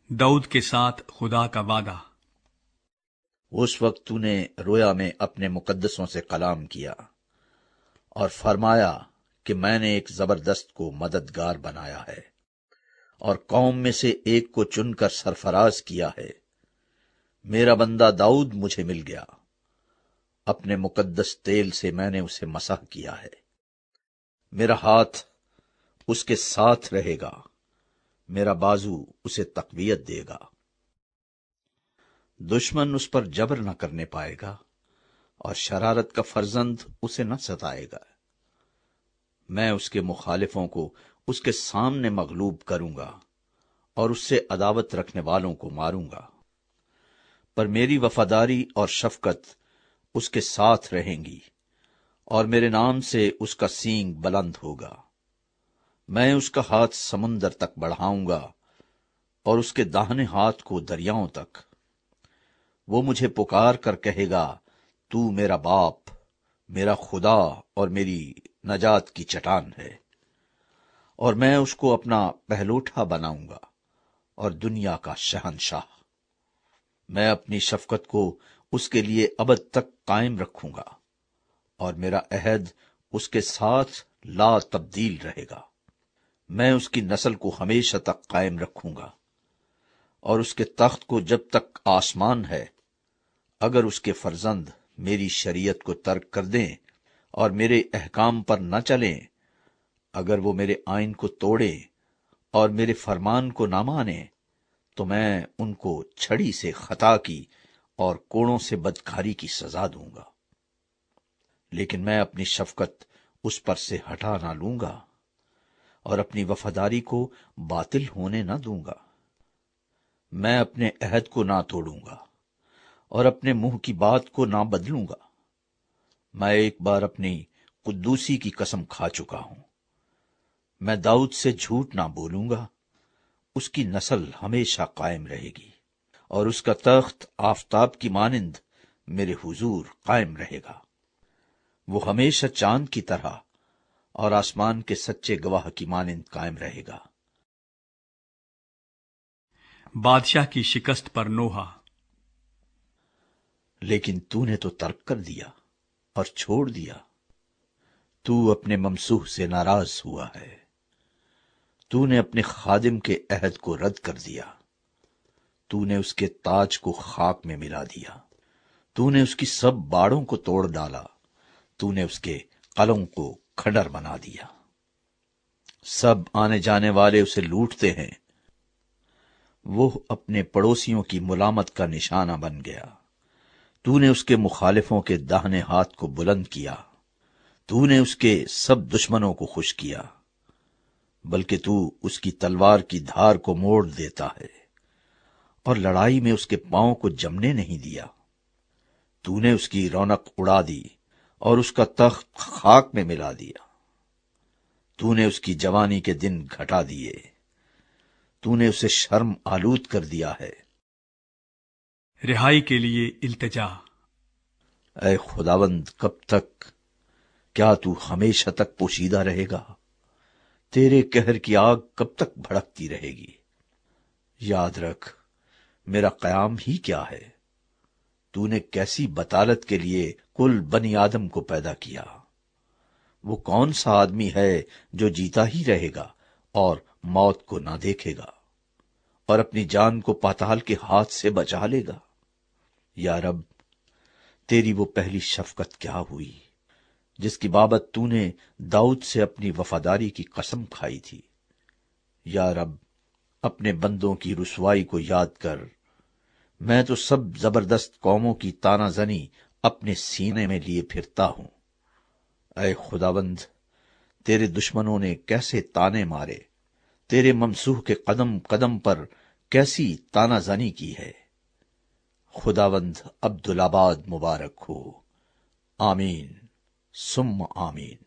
داؤد کے ساتھ خدا کا وعدہ۔ اس وقت تو نے رویا میں اپنے مقدسوں سے کلام کیا اور فرمایا کہ میں نے ایک زبردست کو مددگار بنایا ہے اور قوم میں سے ایک کو چن کر سرفراز کیا ہے۔ میرا بندہ داؤد مجھے مل گیا، اپنے مقدس تیل سے میں نے اسے مسح کیا ہے۔ میرا ہاتھ اس کے ساتھ رہے گا، میرا بازو اسے تقویت دے گا۔ دشمن اس پر جبر نہ کرنے پائے گا اور شرارت کا فرزند اسے نہ ستائے گا۔ میں اس کے مخالفوں کو اس کے سامنے مغلوب کروں گا اور اس سے عداوت رکھنے والوں کو ماروں گا۔ پر میری وفاداری اور شفقت اس کے ساتھ رہیں گی اور میرے نام سے اس کا سینگ بلند ہوگا۔ میں اس کا ہاتھ سمندر تک بڑھاؤں گا اور اس کے داہنے ہاتھ کو دریاؤں تک۔ وہ مجھے پکار کر کہے گا، تو میرا باپ، میرا خدا اور میری نجات کی چٹان ہے، اور میں اس کو اپنا پہلوٹا بناؤں گا اور دنیا کا شہنشاہ۔ میں اپنی شفقت کو اس کے لیے ابد تک قائم رکھوں گا اور میرا عہد اس کے ساتھ لا تبدیل رہے گا۔ میں اس کی نسل کو ہمیشہ تک قائم رکھوں گا اور اس کے تخت کو جب تک آسمان ہے۔ اگر اس کے فرزند میری شریعت کو ترک کر دیں اور میرے احکام پر نہ چلیں، اگر وہ میرے آئین کو توڑیں اور میرے فرمان کو نہ مانیں، تو میں ان کو چھڑی سے خطا کی اور کوڑوں سے بدکاری کی سزا دوں گا۔ لیکن میں اپنی شفقت اس پر سے ہٹا نہ لوں گا اور اپنی وفاداری کو باطل ہونے نہ دوں گا۔ میں اپنے عہد کو نہ توڑوں گا اور اپنے منہ کی بات کو نہ بدلوں گا۔ میں ایک بار اپنی قدوسی کی قسم کھا چکا ہوں، میں داؤد سے جھوٹ نہ بولوں گا۔ اس کی نسل ہمیشہ قائم رہے گی اور اس کا تخت آفتاب کی مانند میرے حضور قائم رہے گا۔ وہ ہمیشہ چاند کی طرح اور آسمان کے سچے گواہ کی مانند قائم رہے گا۔ بادشاہ کی شکست پر نوحہ۔ لیکن تو نے تو ترک کر دیا اور چھوڑ دیا۔ تو اپنے ممسوح سے ناراض ہوا ہے۔ تو نے اپنے خادم کے عہد کو رد کر دیا۔ تو نے اس کے تاج کو خاک میں ملا دیا۔ تو نے اس کی سب باڑوں کو توڑ ڈالا۔ تو نے اس کے قلعوں کو کھنڈر بنا دیا۔ سب آنے جانے والے اسے لوٹتے ہیں۔ وہ اپنے پڑوسیوں کی ملامت کا نشانہ بن گیا۔ تو نے اس کے مخالفوں کے داہنے ہاتھ کو بلند کیا۔ تو نے اس کے سب دشمنوں کو خوش کیا، بلکہ تو اس کی تلوار کی دھار کو موڑ دیتا ہے اور لڑائی میں اس کے پاؤں کو جمنے نہیں دیا۔ تو نے اس کی رونق اڑا دی اور اس کا تخت خاک میں ملا دیا۔ تو نے اس کی جوانی کے دن گھٹا دیے۔ تو نے اسے شرم آلود کر دیا ہے۔ رہائی کے لیے التجا۔ اے خداوند، کب تک؟ کیا تو ہمیشہ تک پوشیدہ رہے گا؟ تیرے قہر کی آگ کب تک بھڑکتی رہے گی؟ یاد رکھ، میرا قیام ہی کیا ہے۔ تو نے کیسی بطالت کے لیے کل بنی آدم کو پیدا کیا۔ وہ کون سا آدمی ہے جو جیتا ہی رہے گا اور موت کو نہ دیکھے گا اور اپنی جان کو پاتال کے ہاتھ سے بچا لے گا؟ یا رب، تیری وہ پہلی شفقت کیا ہوئی جس کی بابت تو نے داؤد سے اپنی وفاداری کی قسم کھائی تھی۔ یا رب، اپنے بندوں کی رسوائی کو یاد کر۔ میں تو سب زبردست قوموں کی تانا زنی اپنے سینے میں لیے پھرتا ہوں۔ اے خداوند، تیرے دشمنوں نے کیسے تانے مارے، تیرے ممسوح کے قدم قدم پر کیسی تانا زنی کی ہے۔ خداوند عبدالآباد مبارک ہو۔ آمین ثم آمین۔